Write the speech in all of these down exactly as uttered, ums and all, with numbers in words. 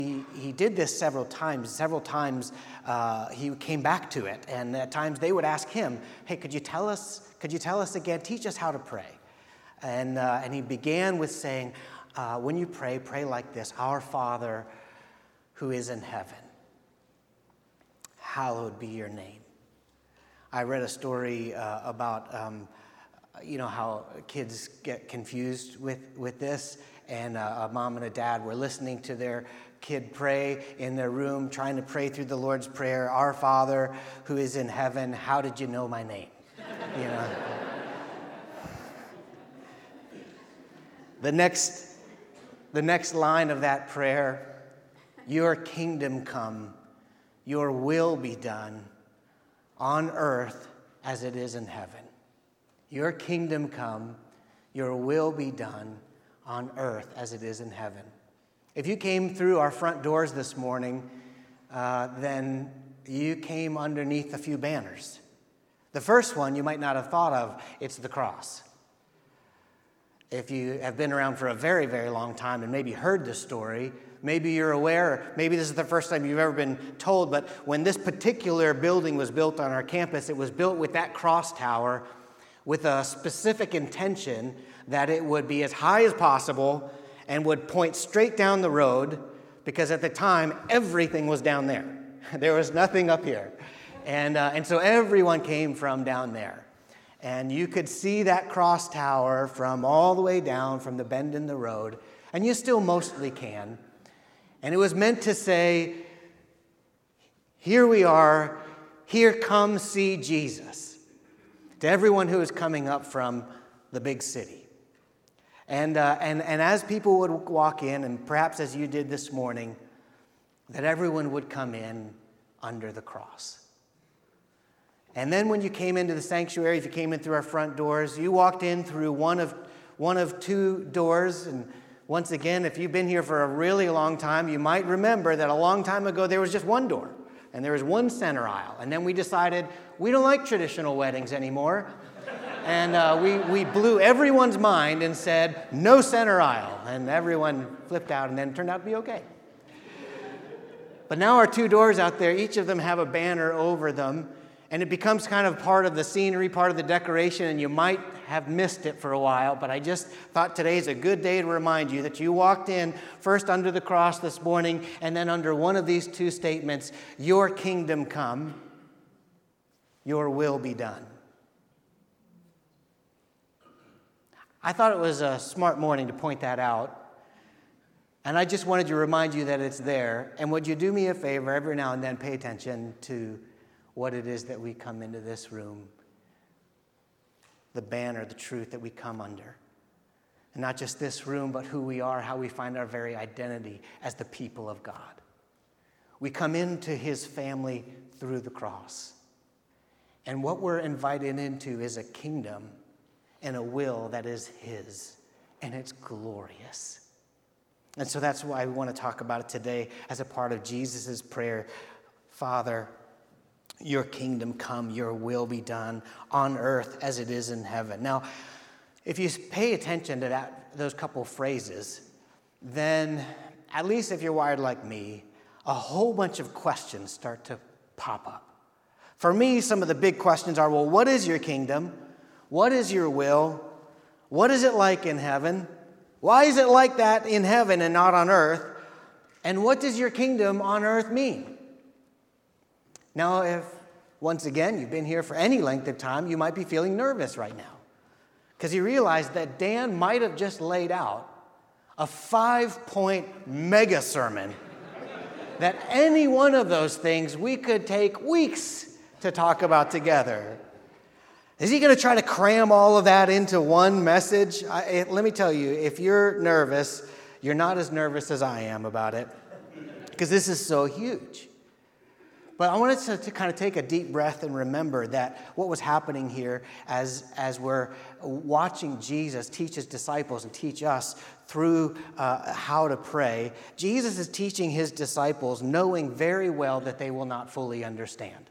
He, he did this several times. Several times uh, he came back to it, and at times they would ask him, "Hey, could you tell us? Could you tell us again? Teach us how to pray." And uh, and he began with saying, uh, "When you pray, pray like this: Our Father, who is in heaven, hallowed be your name." I read a story uh, about um, you know how kids get confused with with this, and uh, a mom and a dad were listening to their kid pray in their room, trying to pray through the Lord's Prayer, "Our Father who is in heaven, how did you know my name?" You know. The next, the next line of that prayer, "Your kingdom come, your will be done on earth as it is in heaven." Your kingdom come, your will be done on earth as it is in heaven. If you came through our front doors this morning, uh, then you came underneath a few banners. The first one you might not have thought of, it's the cross. If you have been around for a very, very long time and maybe heard the story, maybe you're aware, maybe this is the first time you've ever been told, but when this particular building was built on our campus, it was built with that cross tower with a specific intention that it would be as high as possible and would point straight down the road, because at the time, everything was down there. There was nothing up here. And, uh, and so everyone came from down there. And you could see that cross tower from all the way down from the bend in the road, and you still mostly can. And it was meant to say, here we are, here come see Jesus, to everyone who is coming up from the big city. And, uh, and, and as people would walk in, and perhaps as you did this morning, that everyone would come in under the cross. And then when you came into the sanctuary, if you came in through our front doors, you walked in through one of, one of two doors. And once again, if you've been here for a really long time, you might remember that a long time ago there was just one door, and there was one center aisle. And then we decided we don't like traditional weddings anymore. And uh, we, we blew everyone's mind and said, no center aisle. And everyone flipped out, and then it turned out to be okay. But now our two doors out there, each of them have a banner over them, and it becomes kind of part of the scenery, part of the decoration, and you might have missed it for a while, but I just thought today is a good day to remind you that you walked in first under the cross this morning, and then under one of these two statements: your kingdom come, your will be done. I thought it was a smart morning to point that out, and I just wanted to remind you that it's there. And would you do me a favor, every now and then pay attention to what it is that we come into this room, the banner, the truth that we come under. And not just this room, but who we are, how we find our very identity as the people of God. We come into his family through the cross. And what we're invited into is a kingdom and a will that is his, and it's glorious. And so that's why we want to talk about it today as a part of Jesus' prayer. Father, your kingdom come, your will be done on earth as it is in heaven. Now, if you pay attention to that, those couple phrases, then at least if you're wired like me, a whole bunch of questions start to pop up. For me, some of the big questions are, well, what is your kingdom? What is your will? What is it like in heaven? Why is it like that in heaven and not on earth? And what does your kingdom on earth mean? Now, if, once again, you've been here for any length of time, you might be feeling nervous right now, because you realize that Dan might have just laid out a five-point mega sermon that any one of those things we could take weeks to talk about together. Is he going to try to cram all of that into one message? I, let me tell you, if you're nervous, you're not as nervous as I am about it, because this is so huge. But I wanted to, to kind of take a deep breath and remember that what was happening here as, as we're watching Jesus teach his disciples and teach us through uh, how to pray, Jesus is teaching his disciples knowing very well that they will not fully understand.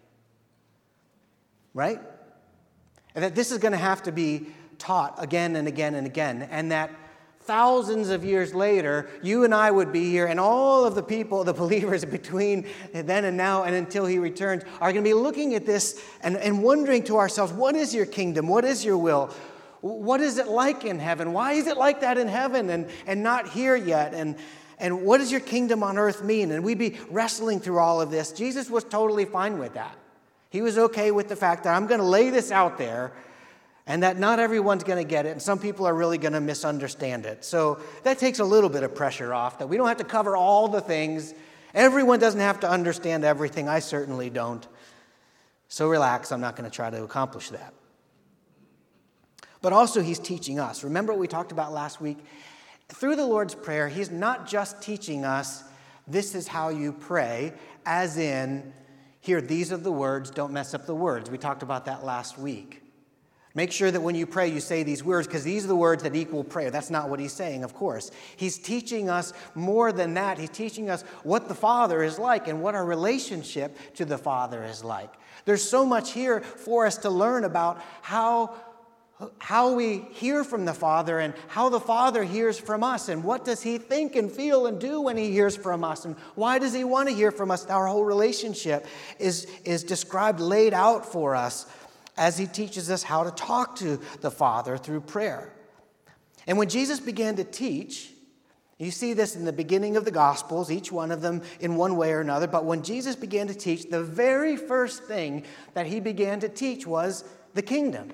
Right? And that this is going to have to be taught again and again and again, and that thousands of years later, you and I would be here, and all of the people, the believers between then and now and until he returns, are going to be looking at this and, and wondering to ourselves, what is your kingdom? What is your will? What is it like in heaven? Why is it like that in heaven and, and not here yet? And, and what does your kingdom on earth mean? And we'd be wrestling through all of this. Jesus was totally fine with that. He was okay with the fact that I'm going to lay this out there, and that not everyone's going to get it, and some people are really going to misunderstand it. So that takes a little bit of pressure off, that we don't have to cover all the things. Everyone doesn't have to understand everything. I certainly don't. So relax, I'm not going to try to accomplish that. But also he's teaching us. Remember what we talked about last week? Through the Lord's Prayer, he's not just teaching us, this is how you pray, as in, here, these are the words, don't mess up the words. We talked about that last week. Make sure that when you pray, you say these words, because these are the words that equal prayer. That's not what he's saying, of course. He's teaching us more than that. He's teaching us what the Father is like and what our relationship to the Father is like. There's so much here for us to learn about how, how we hear from the Father and how the Father hears from us, and what does he think and feel and do when he hears from us, and why does he want to hear from us. Our whole relationship is, is described, laid out for us, as he teaches us how to talk to the Father through prayer. And when Jesus began to teach, you see this in the beginning of the Gospels, each one of them in one way or another, but when Jesus began to teach, the very first thing that he began to teach was the kingdom.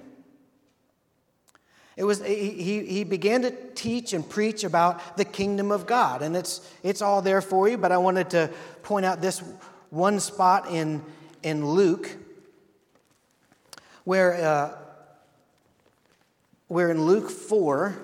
It was he, he began to teach and preach about the kingdom of God, and it's it's all there for you, but I wanted to point out this one spot in, in Luke, Where, uh, where in Luke four,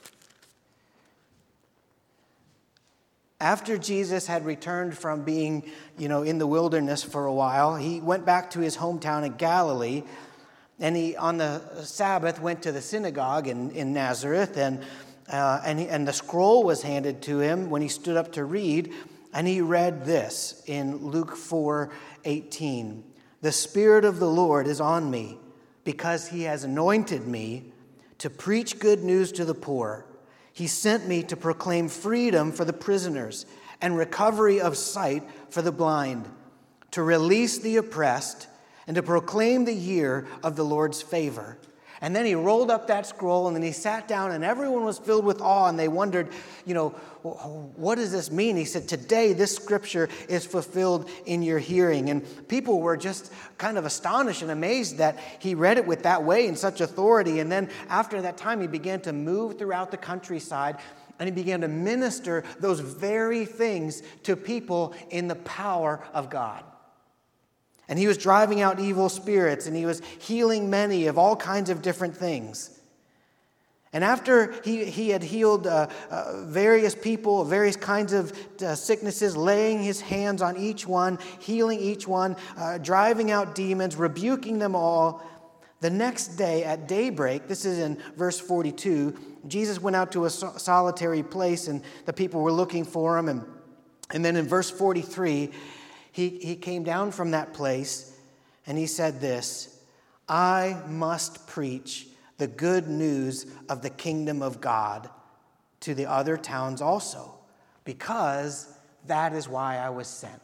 after Jesus had returned from being, you know, in the wilderness for a while, he went back to his hometown in Galilee, and he, on the Sabbath, went to the synagogue in, in Nazareth, and uh, and, he, and the scroll was handed to him when he stood up to read, and he read this in Luke four eighteen. The Spirit of the Lord is on me, because he has anointed me to preach good news to the poor. He sent me to proclaim freedom for the prisoners and recovery of sight for the blind, to release the oppressed, and to proclaim the year of the Lord's favor. And then he rolled up that scroll, and then he sat down, and everyone was filled with awe, and they wondered, you know, what does this mean? He said, today this scripture is fulfilled in your hearing. And people were just kind of astonished and amazed that he read it with that way, in such authority. And then after that time, he began to move throughout the countryside, and he began to minister those very things to people in the power of God. And he was driving out evil spirits, and he was healing many of all kinds of different things. And after he, he had healed uh, uh, various people, various kinds of uh, sicknesses, laying his hands on each one, healing each one, uh, driving out demons, rebuking them all, the next day at daybreak, this is in verse forty-two, Jesus went out to a so- solitary place, and the people were looking for him. And, and then in verse forty-three, He, he came down from that place, and he said this, I must preach the good news of the kingdom of God to the other towns also, because that is why I was sent.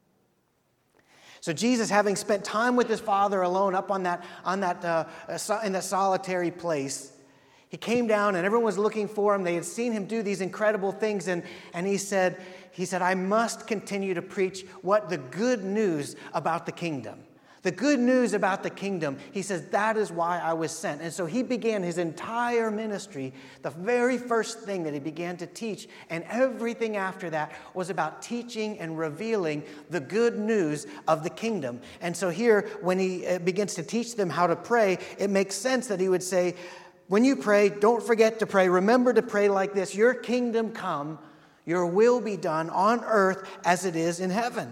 So Jesus, having spent time with his Father alone up on that, on that uh, in that solitary place, he came down, and everyone was looking for him. They had seen him do these incredible things, and, and he said, He said, I must continue to preach what the good news about the kingdom. The good news about the kingdom. He says, that is why I was sent. And so he began his entire ministry. The very first thing that he began to teach, and everything after that, was about teaching and revealing the good news of the kingdom. And so here, when he begins to teach them how to pray, it makes sense that he would say, when you pray, don't forget to pray. Remember to pray like this, your kingdom come, your will be done on earth as it is in heaven.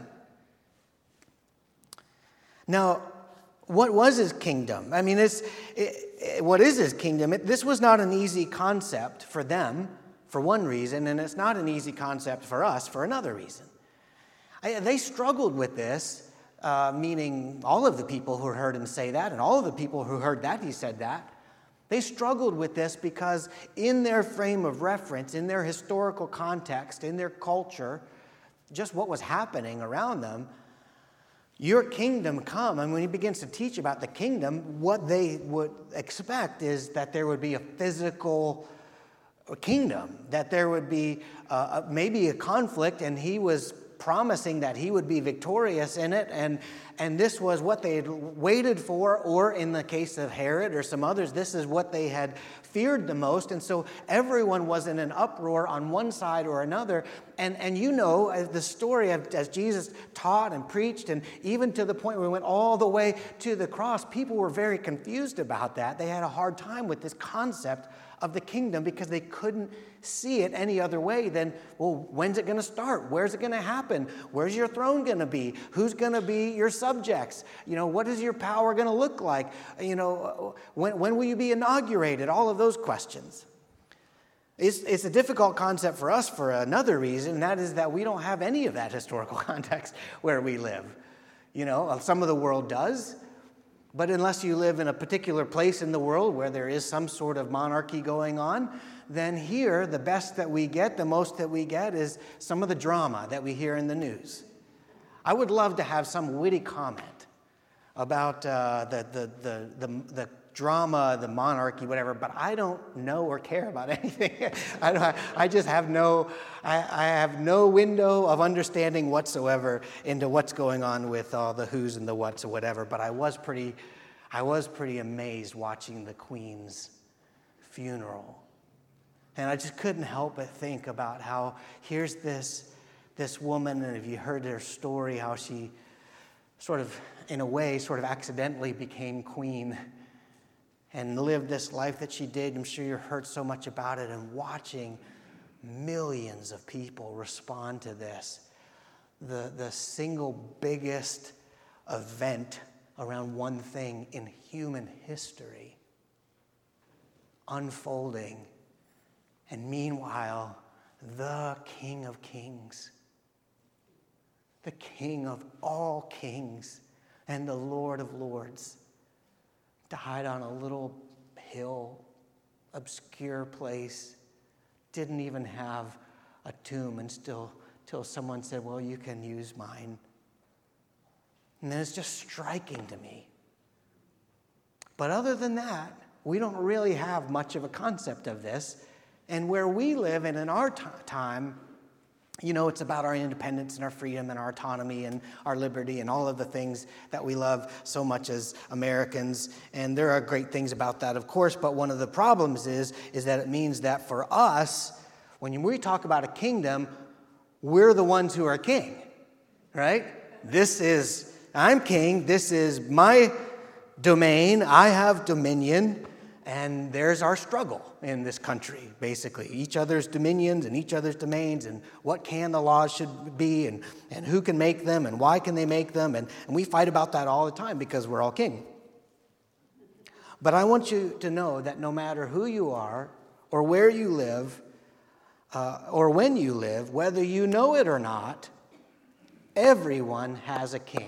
Now, what was his kingdom? I mean, it's, it, it, what is his kingdom? It, this was not an easy concept for them, for one reason, and it's not an easy concept for us for another reason. I, they struggled with this, uh, meaning all of the people who heard him say that, and all of the people who heard that he said that. They struggled with this because in their frame of reference, in their historical context, in their culture, just what was happening around them, your kingdom come. And when he begins to teach about the kingdom, what they would expect is that there would be a physical kingdom, that there would be uh, maybe a conflict, and he was promising that he would be victorious in it, and and this was what they had waited for, or in the case of Herod or some others, this is what they had feared the most. And so everyone was in an uproar on one side or another. And, and you know the story of as Jesus taught and preached, and even to the point where we went all the way to the cross, people were very confused about that. They had a hard time with this concept of the kingdom because they couldn't see it any other way than, well, when's it going to start? Where's it going to happen? Where's your throne going to be? Who's going to be your subjects? You know, what is your power going to look like? You know, when, when will you be inaugurated? All of those questions. It's, it's a difficult concept for us for another reason, and that is that we don't have any of that historical context where we live. You know, some of the world does. But unless you live in a particular place in the world where there is some sort of monarchy going on, then here, the best that we get, the most that we get, is some of the drama that we hear in the news. I would love to have some witty comment about uh, the, the, the, the, the drama, the monarchy, whatever, but I don't know or care about anything. I, don't, I just have no, I, I have no window of understanding whatsoever into what's going on with all the who's and the what's or whatever. But I was pretty, I was pretty amazed watching the Queen's funeral, and I just couldn't help but think about how here's this, this woman, and if you heard her story, how she sort of, in a way, sort of accidentally became queen and lived this life that she did. I'm sure you heard so much about it, and watching millions of people respond to this, the, the single biggest event around one thing in human history unfolding. And meanwhile, the King of Kings, the King of all kings and the Lord of lords, died on a little hill, obscure place, didn't even have a tomb, and still, till someone said, well, you can use mine. And then it's just striking to me. But other than that, we don't really have much of a concept of this. And where we live, and in our t- time, you know, it's about our independence and our freedom and our autonomy and our liberty and all of the things that we love so much as Americans. And there are great things about that, of course, but one of the problems is, is that it means that for us, when we talk about a kingdom, we're the ones who are king, right? This is, I'm king, this is my domain, I have dominion. And there's our struggle in this country, basically. Each other's dominions and each other's domains, and what can the laws should be, and, and who can make them, and why can they make them. And, and we fight about that all the time because we're all king. But I want you to know that no matter who you are, or where you live, uh, or when you live, whether you know it or not, everyone has a king.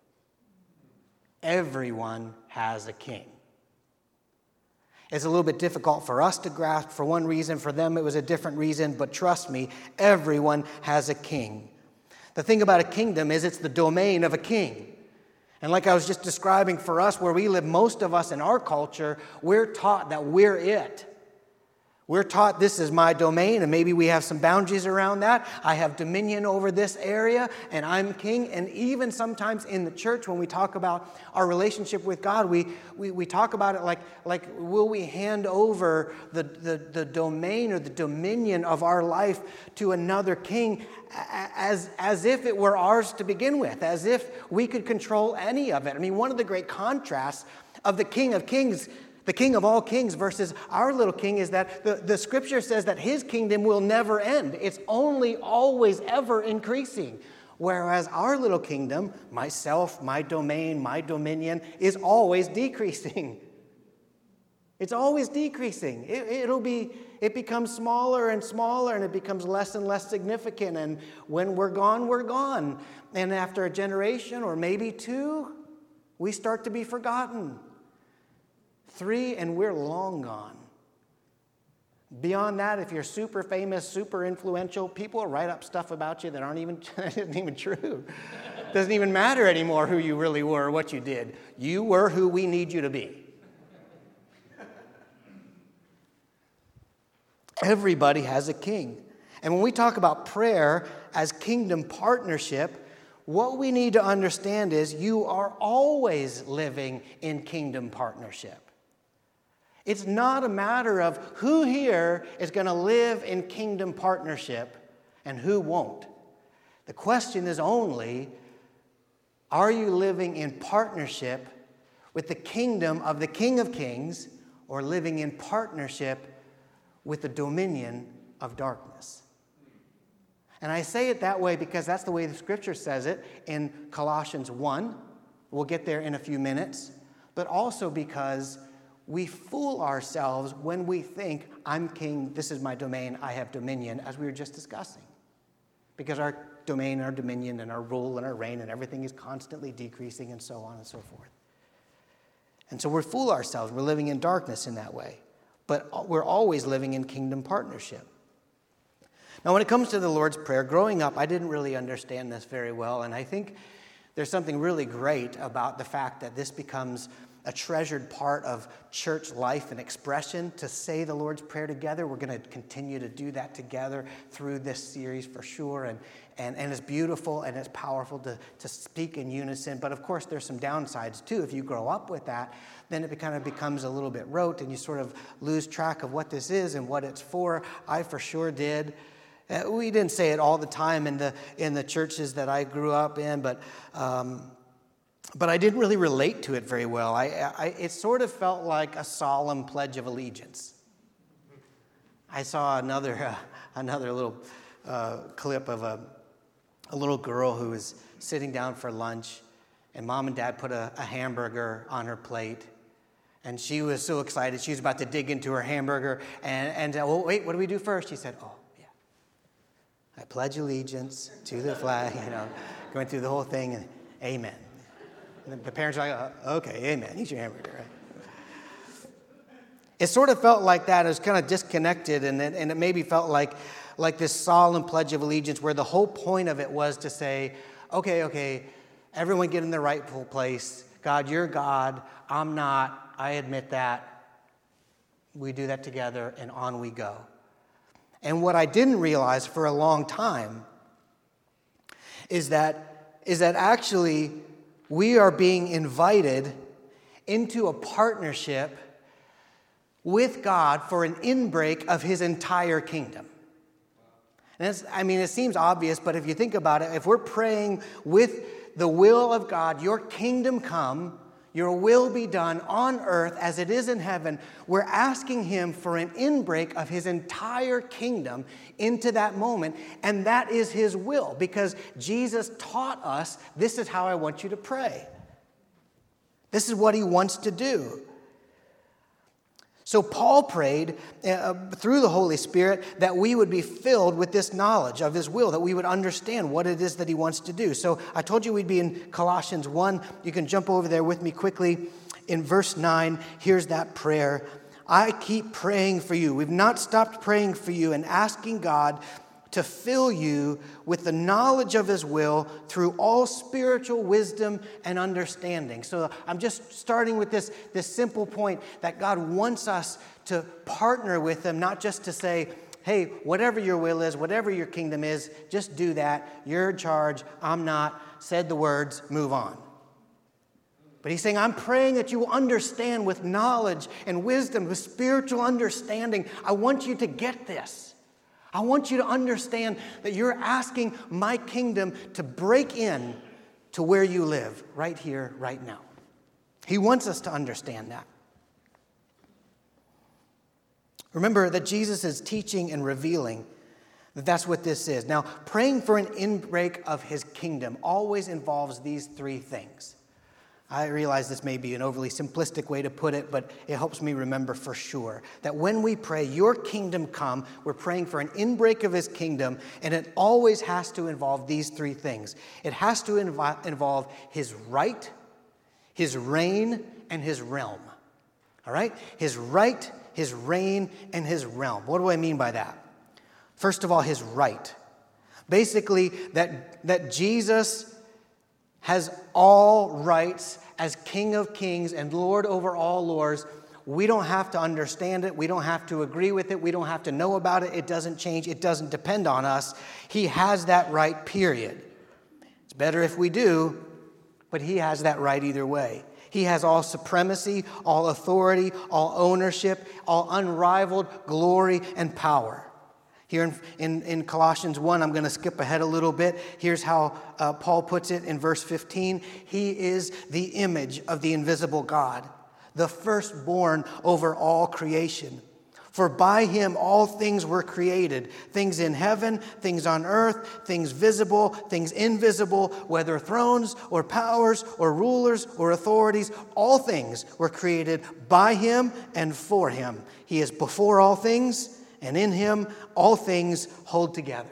Everyone has a king. It's a little bit difficult for us to grasp for one reason. For them, it was a different reason. But trust me, everyone has a king. The thing about a kingdom is it's the domain of a king. And like I was just describing for us, where we live, most of us in our culture, we're taught that we're it. We're taught this is my domain, and maybe we have some boundaries around that. I have dominion over this area, and I'm king. And even sometimes in the church, when we talk about our relationship with God, we we, we talk about it like, like will we hand over the, the, the domain or the dominion of our life to another king as, as if it were ours to begin with, as if we could control any of it. I mean, one of the great contrasts of the King of Kings, the King of all kings versus our little king, is that the, the scripture says that his kingdom will never end. It's only always ever increasing. Whereas our little kingdom, myself, my domain, my dominion, is always decreasing. It's always decreasing. It, it'll be, it becomes smaller and smaller, and it becomes less and less significant. And when we're gone, we're gone. And after a generation or maybe two, we start to be forgotten. Three, and we're long gone. Beyond that, if you're super famous, super influential, people will write up stuff about you that aren't even, isn't even true. It doesn't even matter anymore who you really were or what you did. You were who we need you to be. Everybody has a king. And when we talk about prayer as kingdom partnership, what we need to understand is you are always living in kingdom partnership. It's not a matter of who here is going to live in kingdom partnership and who won't. The question is only, are you living in partnership with the kingdom of the King of Kings or living in partnership with the dominion of darkness? And I say it that way because that's the way the Scripture says it in Colossians one. We'll get there in a few minutes. But also because we fool ourselves when we think, I'm king, this is my domain, I have dominion, as we were just discussing. Because our domain, our dominion, and our rule, and our reign, and everything is constantly decreasing, and so on and so forth. And so we fool ourselves. We're living in darkness in that way. But we're always living in kingdom partnership. Now, when it comes to the Lord's Prayer, growing up, I didn't really understand this very well, and I think there's something really great about the fact that this becomes a treasured part of church life and expression to say the Lord's Prayer together. We're going to continue to do that together through this series for sure, and, and, and it's beautiful and it's powerful to, to speak in unison, but of course there's some downsides too. If you grow up with that, then it kind of becomes a little bit rote and you sort of lose track of what this is and what it's for. I for sure did. Uh, we didn't say it all the time in the in the churches that I grew up in, but um, but I didn't really relate to it very well. I, I it sort of felt like a solemn pledge of allegiance. I saw another uh, another little uh, clip of a a little girl who was sitting down for lunch, and mom and dad put a, a hamburger on her plate. And she was so excited. She was about to dig into her hamburger. And, and uh, well, wait, what do we do first? She said, oh, yeah. I pledge allegiance to the flag, you know, going through the whole thing. And amen. And the parents are like, oh, okay, amen. Eat your hamburger, right? It sort of felt like that. It was kind of disconnected. And it, and it maybe felt like, like this solemn pledge of allegiance where the whole point of it was to say, okay, okay, everyone get in the rightful place. God, you're God. I'm not. I admit that. We do that together, and on we go. And what I didn't realize for a long time is that, is that actually we are being invited into a partnership with God for an inbreak of his entire kingdom. And it's, I mean, it seems obvious, but if you think about it, if we're praying with the will of God, your kingdom come, your will be done on earth as it is in heaven, we're asking him for an inbreak of his entire kingdom into that moment, and that is his will, because Jesus taught us, this is how I want you to pray. This is what he wants to do. So Paul prayed uh, through the Holy Spirit that we would be filled with this knowledge of his will, that we would understand what it is that he wants to do. So I told you we'd be in Colossians one. You can jump over there with me quickly. In verse nine, here's that prayer. I keep praying for you. We've not stopped praying for you and asking God to fill you with the knowledge of his will through all spiritual wisdom and understanding. So I'm just starting with this, this simple point that God wants us to partner with him, not just to say, hey, whatever your will is, whatever your kingdom is, just do that. You're in charge. I'm not. Said the words, move on. But he's saying, I'm praying that you will understand with knowledge and wisdom, with spiritual understanding. I want you to get this. I want you to understand that you're asking my kingdom to break in to where you live, right here, right now. He wants us to understand that. Remember that Jesus is teaching and revealing that that's what this is. Now, praying for an inbreak of his kingdom always involves these three things. I realize this may be an overly simplistic way to put it, but it helps me remember for sure that when we pray, your kingdom come, we're praying for an inbreak of his kingdom, and it always has to involve these three things. It has to invo- involve his right, his reign, and his realm. All right? His right, his reign, and his realm. What do I mean by that? First of all, his right. Basically, that, that Jesus has all rights as King of Kings and Lord over all lords. We don't have to understand it. We don't have to agree with it. We don't have to know about it. It doesn't change. It doesn't depend on us. He has that right, period. It's better if we do, but he has that right either way. He has all supremacy, all authority, all ownership, all unrivaled glory and power. Here in, in, in Colossians one, I'm going to skip ahead a little bit. Here's how uh, Paul puts it in verse fifteen. He is the image of the invisible God, the firstborn over all creation. For by him all things were created, things in heaven, things on earth, things visible, things invisible, whether thrones or powers or rulers or authorities, all things were created by him and for him. He is before all things, and in him all things hold together.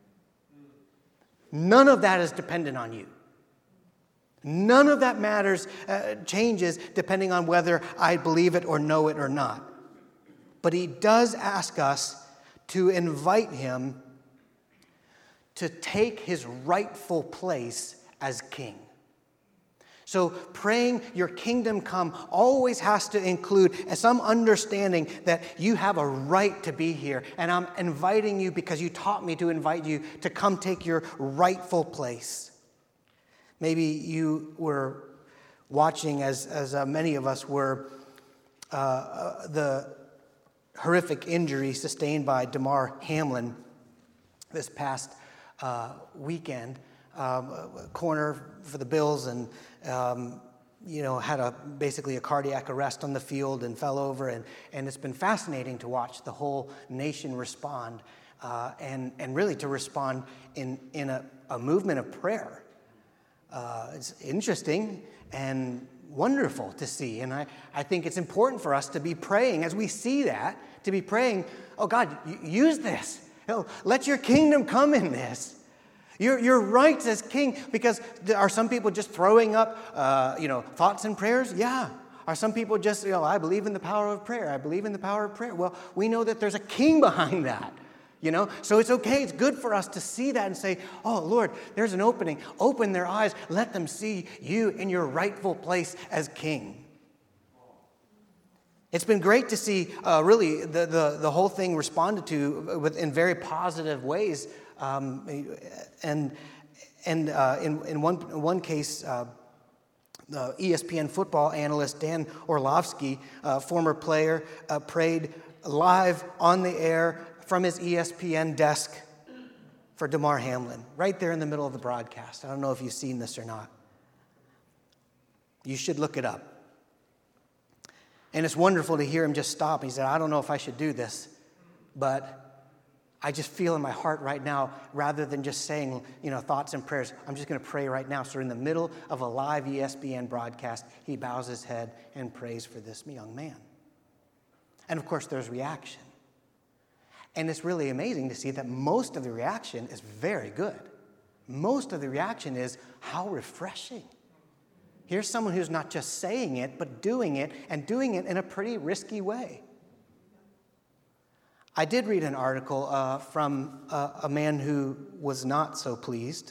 None of that is dependent on you. None of that matters, uh, changes depending on whether I believe it or know it or not. But he does ask us to invite him to take his rightful place as king. So praying your kingdom come always has to include some understanding that you have a right to be here. And I'm inviting you because you taught me to invite you to come take your rightful place. Maybe you were watching, as, as uh, many of us were, uh, uh, the horrific injury sustained by Damar Hamlin this past uh, weekend. Um, a corner for the Bills, and um, you know had a basically a cardiac arrest on the field and fell over, and, and it's been fascinating to watch the whole nation respond, uh, and and really to respond in in a, a movement of prayer. Uh, it's interesting and wonderful to see, and I, I think it's important for us to be praying as we see that, to be praying, oh God, use this. Oh, let your kingdom come in this. Your, your rights as king, because are some people just throwing up, uh, you know, thoughts and prayers? Yeah. Are some people just, you know, I believe in the power of prayer. I believe in the power of prayer. Well, we know that there's a king behind that, you know. So it's okay. It's good for us to see that and say, oh, Lord, there's an opening. Open their eyes. Let them see you in your rightful place as king. It's been great to see, uh, really, the, the, the whole thing responded to with, in very positive ways. Um, and and uh, in, in one in one case, uh, the E S P N football analyst Dan Orlovsky, uh, former player, uh, prayed live on the air from his E S P N desk for Damar Hamlin, right there in the middle of the broadcast. I don't know if you've seen this or not. You should look it up. And it's wonderful to hear him just stop. He said, I don't know if I should do this, but I just feel in my heart right now, rather than just saying, you know, thoughts and prayers, I'm just going to pray right now. So in the middle of a live E S P N broadcast, he bows his head and prays for this young man. And of course, there's reaction. And it's really amazing to see that most of the reaction is very good. Most of the reaction is, how refreshing. Here's someone who's not just saying it, but doing it, and doing it in a pretty risky way. I did read an article uh, from uh, a man who was not so pleased.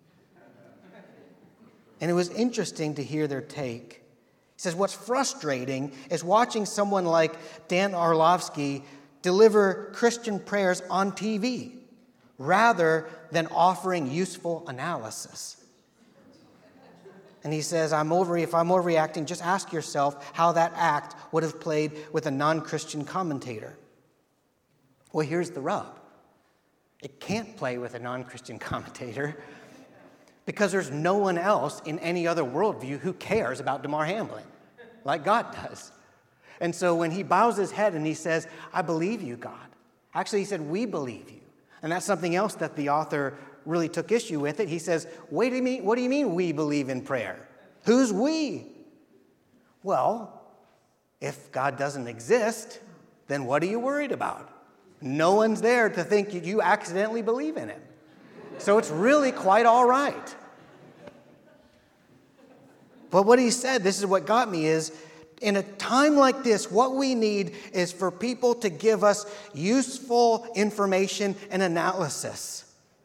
And it was interesting to hear their take. He says, what's frustrating is watching someone like Dan Orlovsky deliver Christian prayers on T V rather than offering useful analysis. And he says, I'm over, if I'm overreacting, just ask yourself how that act would have played with a non-Christian commentator. Well, here's the rub. It can't play with a non-Christian commentator because there's no one else in any other worldview who cares about Damar Hamlin like God does. And so when he bows his head and he says, I believe you, God. Actually, he said, we believe you. And that's something else that the author really took issue with it. He says, wait a minute, what do you mean we believe in prayer? Who's we? Well, if God doesn't exist, then what are you worried about? No one's there to think you accidentally believe in him. So it's really quite all right. But what he said, this is what got me, is in a time like this, what we need is for people to give us useful information and analysis.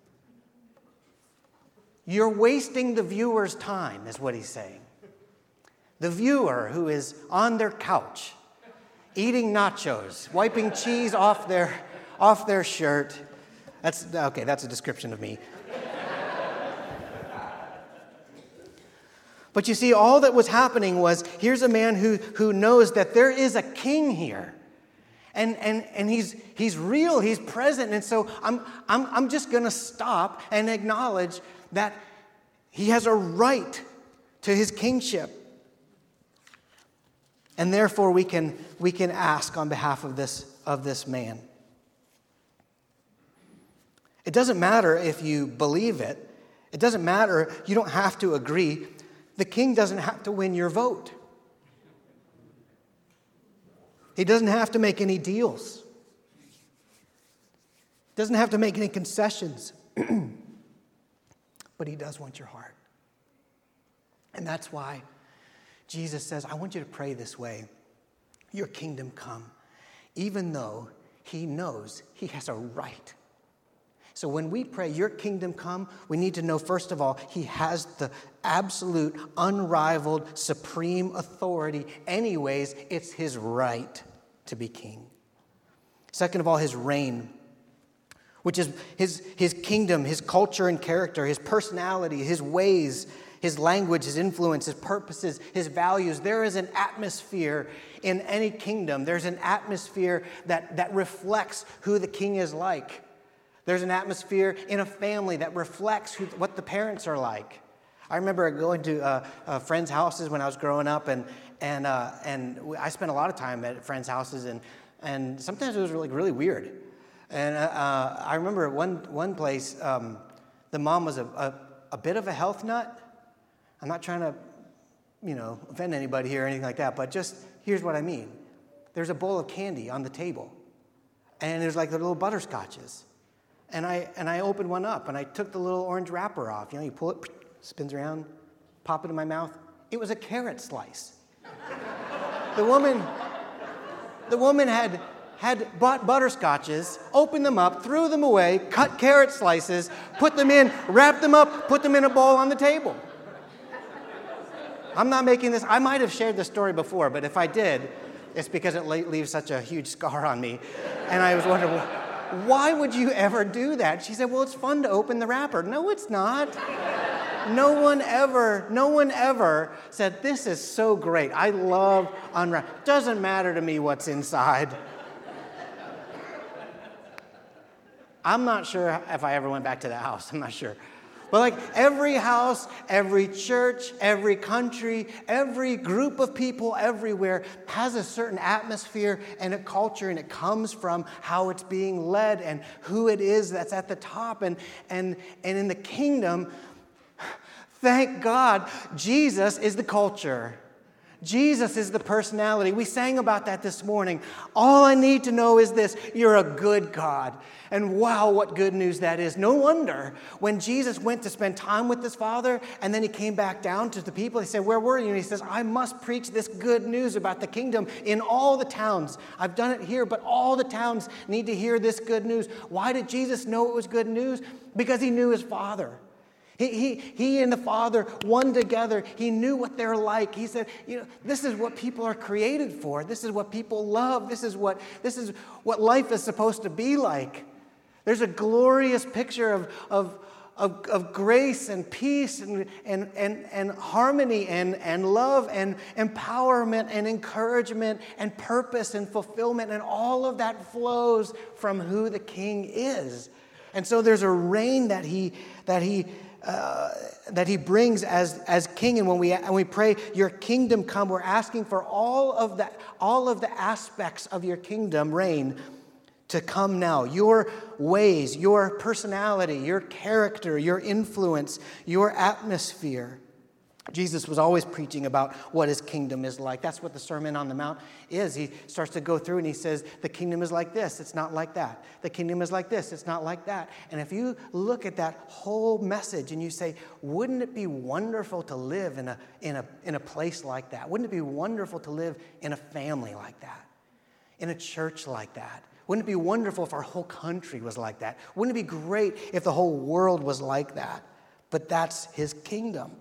You're wasting the viewer's time, is what he's saying. The viewer who is on their couch, eating nachos, wiping cheese off their, off their shirt. That's, okay, that's a description of me. But you see, all that was happening was, here's a man who, who knows that there is a king here. And, and, and he's, he's real, he's present. And so I'm, I'm, I'm just going to stop and acknowledge that he has a right to his kingship. And therefore we can, we can ask on behalf of this, of this man. It doesn't matter if you believe it. It doesn't matter, you don't have to agree. The king doesn't have to win your vote. He doesn't have to make any deals. Doesn't have to make any concessions. But he does want your heart. And that's why Jesus says, I want you to pray this way. Your kingdom come. Even though he knows he has a right. So when we pray, your kingdom come, we need to know, first of all, he has the absolute, unrivaled, supreme authority. Anyways, it's his right to be king. Second of all, his reign, which is his, his kingdom, his culture and character, his personality, his ways, his language, his influence, his purposes, his values. There is an atmosphere in any kingdom. There's an atmosphere that, that reflects who the king is like. There's an atmosphere in a family that reflects who, what the parents are like. I remember going to uh, uh, friends' houses when I was growing up, and and uh, and I spent a lot of time at friends' houses, and and sometimes it was really really weird. And uh, I remember one one place, um, the mom was a, a a bit of a health nut. I'm not trying to, you know, offend anybody here or anything like that, but just here's what I mean. There's a bowl of candy on the table, and there's like the little butterscotches. And I and I opened one up, and I took the little orange wrapper off. You know, you pull it, spins around, pop it in my mouth. It was a carrot slice. The woman, the woman had had bought butterscotches, opened them up, threw them away, cut carrot slices, put them in, wrapped them up, put them in a bowl on the table. I'm not making this. I might have shared this story before, but if I did, it's because it leaves such a huge scar on me. And I was wondering, why would you ever do that? She said, well, it's fun to open the wrapper. No, it's not. No one ever, no one ever said, this is so great. I love unwrap. Doesn't matter to me what's inside. I'm not sure if I ever went back to that house. I'm not sure. But like every house, every church, every country, every group of people everywhere has a certain atmosphere and a culture, and it comes from how it's being led and who it is that's at the top. And, and, and in the kingdom, thank God, Jesus is the culture. Jesus is the personality. We sang about that this morning. All I need to know is this: you're a good God. And wow, what good news that is. No wonder when Jesus went to spend time with his Father and then he came back down to the people, he said, where were you? And he says, I must preach this good news about the kingdom in all the towns. I've done it here, but all the towns need to hear this good news. Why did Jesus know it was good news? Because he knew his Father. He, he, he and the Father, one together, he knew what they're like. He said, you know, this is what people are created for. This is what people love. This is what, this is what life is supposed to be like. There's a glorious picture of, of, of, of grace and peace and, and, and, and harmony and, and love and empowerment and encouragement and purpose and fulfillment. And all of that flows from who the King is. And so there's a reign that he, that he, Uh, that he brings as, as king. And when we when we pray, your kingdom come, we're asking for all of the, all of the aspects of your kingdom reign to come now. Your ways, your personality, your character, your influence, your atmosphere. Jesus was always preaching about what his kingdom is like. That's what the Sermon on the Mount is. He starts to go through and he says, the kingdom is like this, it's not like that. The kingdom is like this, it's not like that. And if you look at that whole message and you say, wouldn't it be wonderful to live in a, in a, in a place like that? Wouldn't it be wonderful to live in a family like that? In a church like that? Wouldn't it be wonderful if our whole country was like that? Wouldn't it be great if the whole world was like that? But that's his kingdom.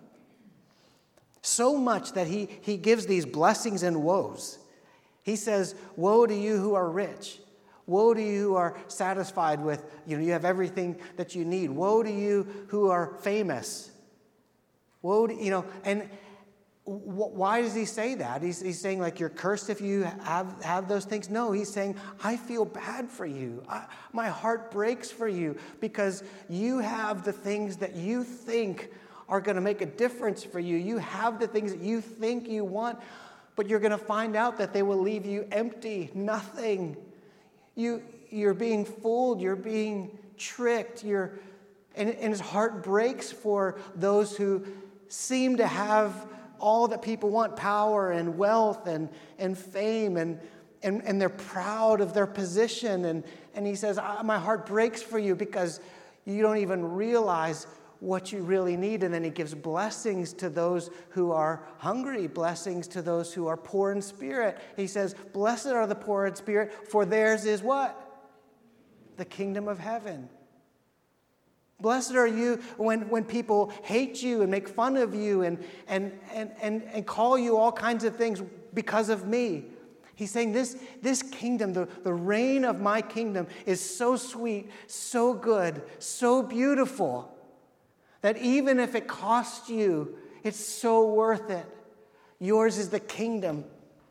So much that he, he gives these blessings and woes. He says, woe to you who are rich. Woe to you who are satisfied with, you know, you have everything that you need. Woe to you who are famous. Woe to, you know, and wh- why does he say that? He's, he's saying like you're cursed if you have, have those things. No, he's saying, I feel bad for you. I, my heart breaks for you because you have the things that you think are going to make a difference for you. You have the things that you think you want, but you're going to find out that they will leave you empty, nothing. You, you're being fooled, you're being tricked, you're, and, and his heart breaks for those who seem to have all that people want, power and wealth and, and fame, and, and, and they're proud of their position. And, and he says, my heart breaks for you because you don't even realize what you really need. And then he gives blessings to those who are hungry, blessings to those who are poor in spirit. He says, blessed are the poor in spirit, for theirs is what? The kingdom of heaven. Blessed are you when, when people hate you and make fun of you and, and, and, and, and call you all kinds of things because of me. He's saying this, this kingdom, the, the reign of my kingdom is so sweet, so good, so beautiful, that even if it costs you, it's so worth it. Yours is the kingdom.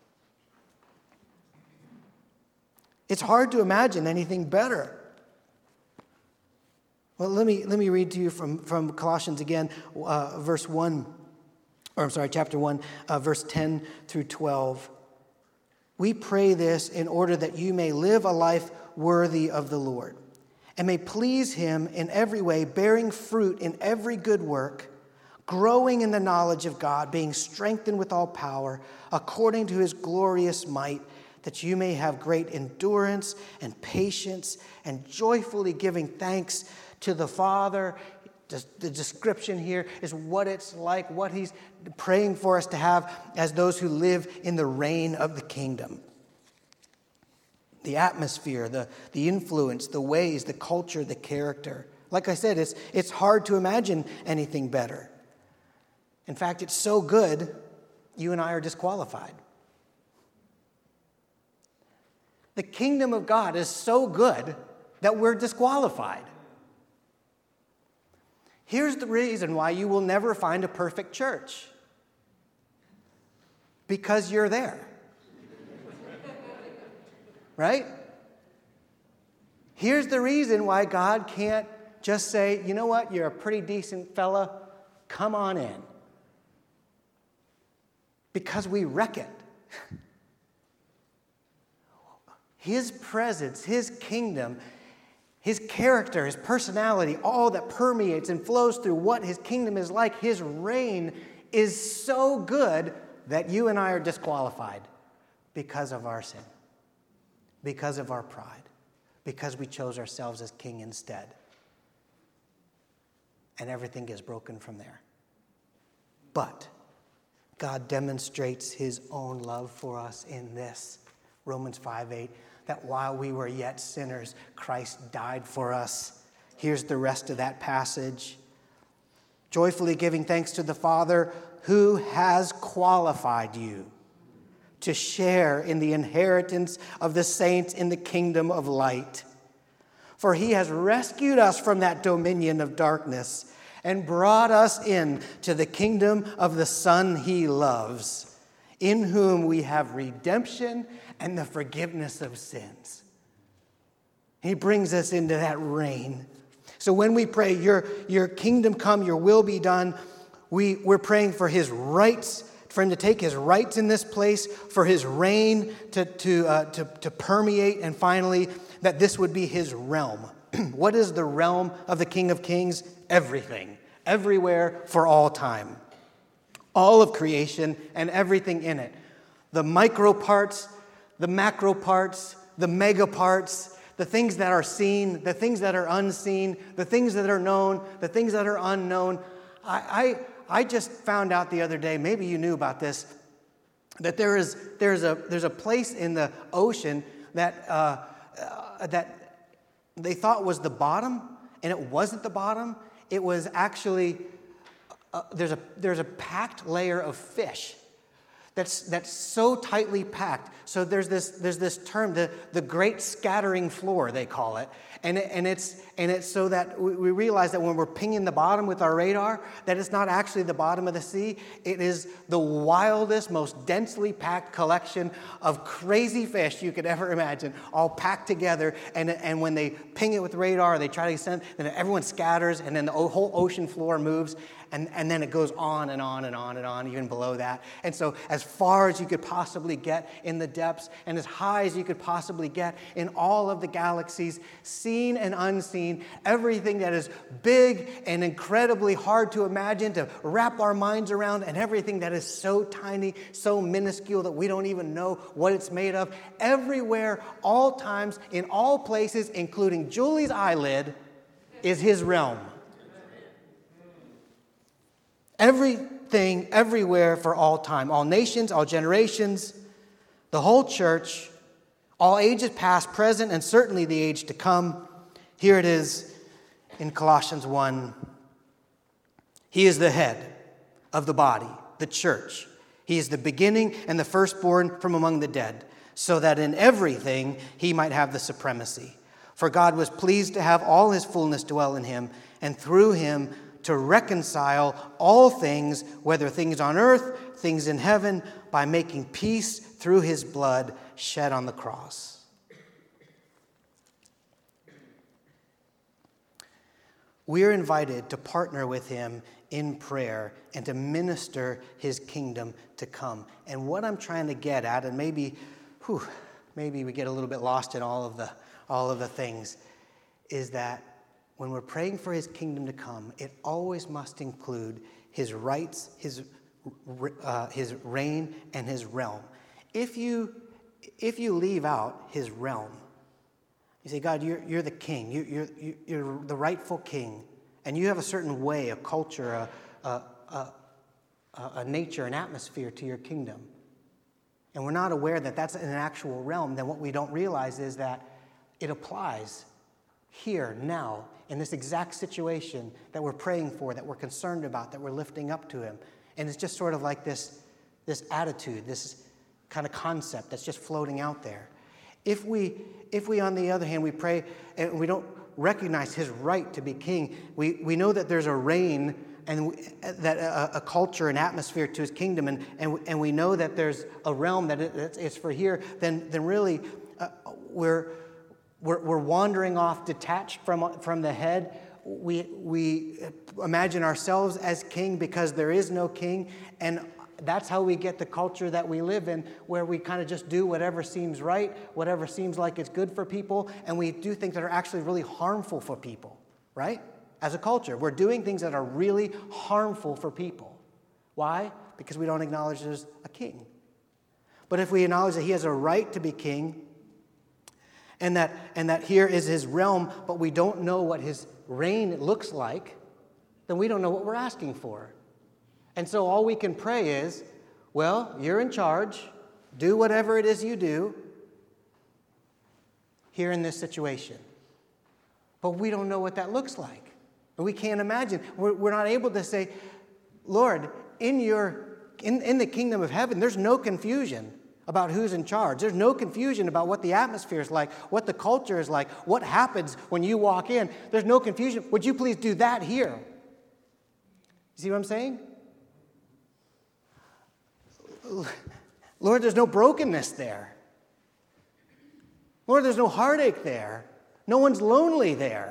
It's hard to imagine anything better. Well, let me let me read to you from, from Colossians again, uh, verse one, or I'm sorry, chapter one, uh, verse ten through twelve. We pray this in order that you may live a life worthy of the Lord, and may please him in every way, bearing fruit in every good work, growing in the knowledge of God, being strengthened with all power, according to his glorious might, that you may have great endurance and patience, and joyfully giving thanks to the Father. The description here is what it's like, what he's praying for us to have as those who live in the reign of the kingdom. The atmosphere, the, the influence, the ways, the culture, the character. Like I said, it's, it's hard to imagine anything better. In fact, it's so good, you and I are disqualified. The kingdom of God is so good that we're disqualified. Here's the reason why you will never find a perfect church. Because you're there. Right? Here's the reason why God can't just say, you know what, you're a pretty decent fella, come on in. Because we wreck it. His presence, his kingdom, his character, his personality, all that permeates and flows through what his kingdom is like, his reign is so good that you and I are disqualified because of our sin, because of our pride, because we chose ourselves as king instead. And everything gets broken from there. But God demonstrates his own love for us in this, Romans five eight, that while we were yet sinners, Christ died for us. Here's the rest of that passage. Joyfully giving thanks to the Father who has qualified you to share in the inheritance of the saints in the kingdom of light. For he has rescued us from that dominion of darkness and brought us in to the kingdom of the Son he loves, in whom we have redemption and the forgiveness of sins. He brings us into that reign. So when we pray, your, your kingdom come, your will be done, we, we're praying for his rights, for him to take his rights in this place, for his reign to, to, uh, to, to permeate, and finally, that this would be his realm. What is the realm of the King of Kings? Everything. Everywhere, for all time. all of creation and everything in it. The micro parts, the macro parts, the mega parts, the things that are seen, the things that are unseen, the things that are known, the things that are unknown. I, I, I just found out the other day, maybe you knew about this, that there is there's a there's a place in the ocean that uh, uh, that they thought was the bottom, and it wasn't the bottom. It was actually uh, there's a there's a packed layer of fish. That's that's so tightly packed. So there's this there's this term, the, the great scattering floor, they call it. And it, and it's and it's so that we, we realize that when we're pinging the bottom with our radar, that it's not actually the bottom of the sea. It is the wildest, most densely packed collection of crazy fish you could ever imagine, all packed together. And and when they ping it with radar, they try to send, then everyone scatters, and then the whole ocean floor moves. And, and then it goes on and on and on and on, even below that. And so as far as you could possibly get in the depths, and as high as you could possibly get in all of the galaxies, seen and unseen, everything that is big and incredibly hard to imagine, to wrap our minds around, and everything that is so tiny, so minuscule that we don't even know what it's made of, everywhere, all times, in all places, including Julie's eyelid, is his realm. Everything, everywhere, for all time. All nations, all generations, the whole church, all ages past, present, and certainly the age to come. Here it is in Colossians one. He is the head of the body, the church. He is the beginning and the firstborn from among the dead, so that in everything he might have the supremacy. For God was pleased to have all his fullness dwell in him, and through him to reconcile all things, whether things on earth, things in heaven, by making peace through his blood shed on the cross. We are invited to partner with him in prayer and to minister his kingdom to come. And what I'm trying to get at, and maybe, whew, maybe we get a little bit lost in all of the all of the things, is that when we're praying for his kingdom to come, it always must include his rights, his uh, his reign, and his realm. If you if you leave out his realm, you say, God, you're you're the king, you, you're you're the rightful king, and you have a certain way, a culture, a a, a a nature, an atmosphere to your kingdom, and we're not aware that that's an actual realm. Then what we don't realize is that it applies here, now, in this exact situation that we're praying for, that we're concerned about, that we're lifting up to him. And it's just sort of like this, this attitude, this kind of concept that's just floating out there. If we, if we, on the other hand, we pray and we don't recognize his right to be king, we, we know that there's a reign and we, that a, a culture, an atmosphere to his kingdom, and, and, and we know that there's a realm that it, it's, it's for here, then, then really uh, we're... We're, we're wandering off, detached from, from the head. We, we imagine ourselves as king because there is no king. And that's how we get the culture that we live in, where we kind of just do whatever seems right, whatever seems like it's good for people. And we do things that are actually really harmful for people, right? As a culture, we're doing things that are really harmful for people. Why? Because we don't acknowledge there's a king. But if we acknowledge that he has a right to be king, And that, and that here is his realm, but we don't know what his reign looks like, then we don't know what we're asking for. And so all we can pray is, well, you're in charge. Do whatever it is you do here in this situation. But we don't know what that looks like. And we can't imagine. We're, we're not able to say, Lord, in, your, in, in the kingdom of heaven, there's no confusion about who's in charge. There's no confusion about what the atmosphere is like, what the culture is like, what happens when you walk in. There's no confusion. Would you please do that here? You see what I'm saying? Lord, there's no brokenness there. Lord, there's no heartache there. No one's lonely there.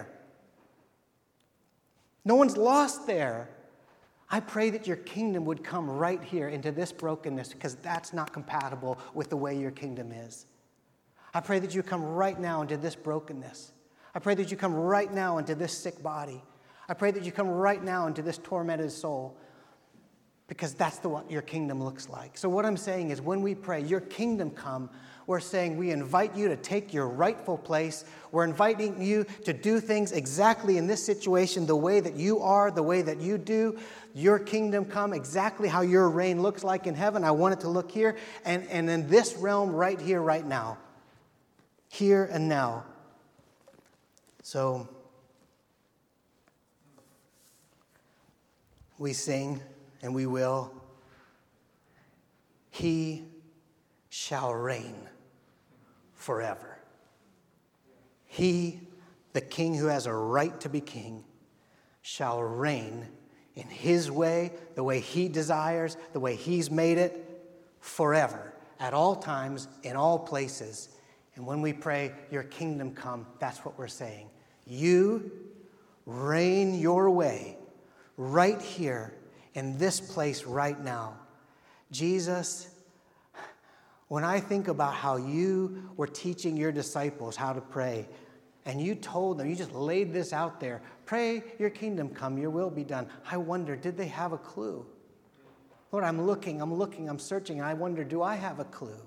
No one's lost there. I pray that your kingdom would come right here into this brokenness, because that's not compatible with the way your kingdom is. I pray that you come right now into this brokenness. I pray that you come right now into this sick body. I pray that you come right now into this tormented soul. because that's the what your kingdom looks like. So what I'm saying is when we pray, your kingdom come, we're saying we invite you to take your rightful place. We're inviting you to do things exactly in this situation the way that you are, the way that you do. Your kingdom come, exactly how your reign looks like in heaven. I want it to look here and, and in this realm right here, right now. Here and now. So we sing and we will. He shall reign forever. He, the king who has a right to be king, shall reign in his way, the way he desires, the way he's made it, forever, at all times, in all places. And when we pray, your kingdom come, that's what we're saying. You reign your way right here in this place right now. Jesus, when I think about how you were teaching your disciples how to pray, and you told them, you just laid this out there, pray your kingdom come, your will be done. I wonder, did they have a clue? Lord, I'm looking, I'm looking, I'm searching, and I wonder, do I have a clue?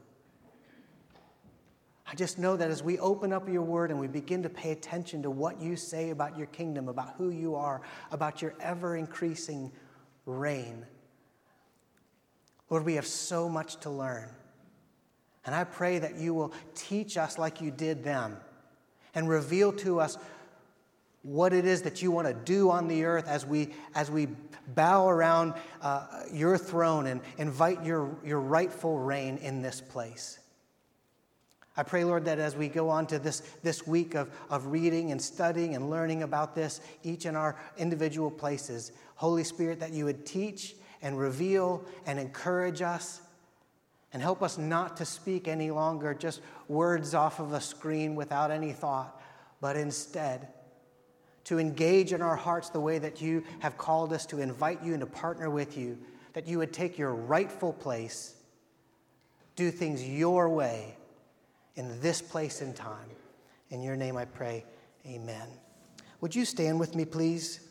I just know that as we open up your word and we begin to pay attention to what you say about your kingdom, about who you are, about your ever-increasing reign, Lord, we have so much to learn. And I pray that you will teach us like you did them and reveal to us what it is that you want to do on the earth as we as we bow around uh, your throne and invite your, your rightful reign in this place. I pray, Lord, that as we go on to this, this week of, of reading and studying and learning about this, each in our individual places, Holy Spirit, that you would teach and reveal and encourage us and help us not to speak any longer just words off of a screen without any thought, but instead to engage in our hearts the way that you have called us, to invite you and to partner with you, that you would take your rightful place, do things your way in this place and time. In your name I pray, amen. Would you stand with me, please?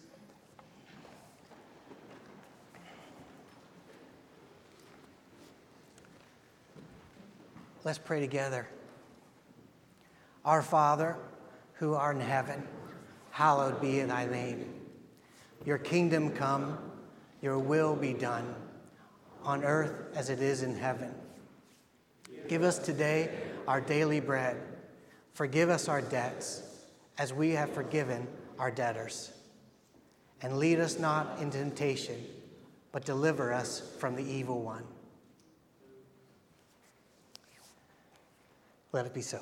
Let's pray together. Our Father, who art in heaven, hallowed be thy name. Your kingdom come, your will be done, on earth as it is in heaven. Give us today our daily bread. Forgive us our debts, as we have forgiven our debtors. And lead us not into temptation, but deliver us from the evil one. Let it be so.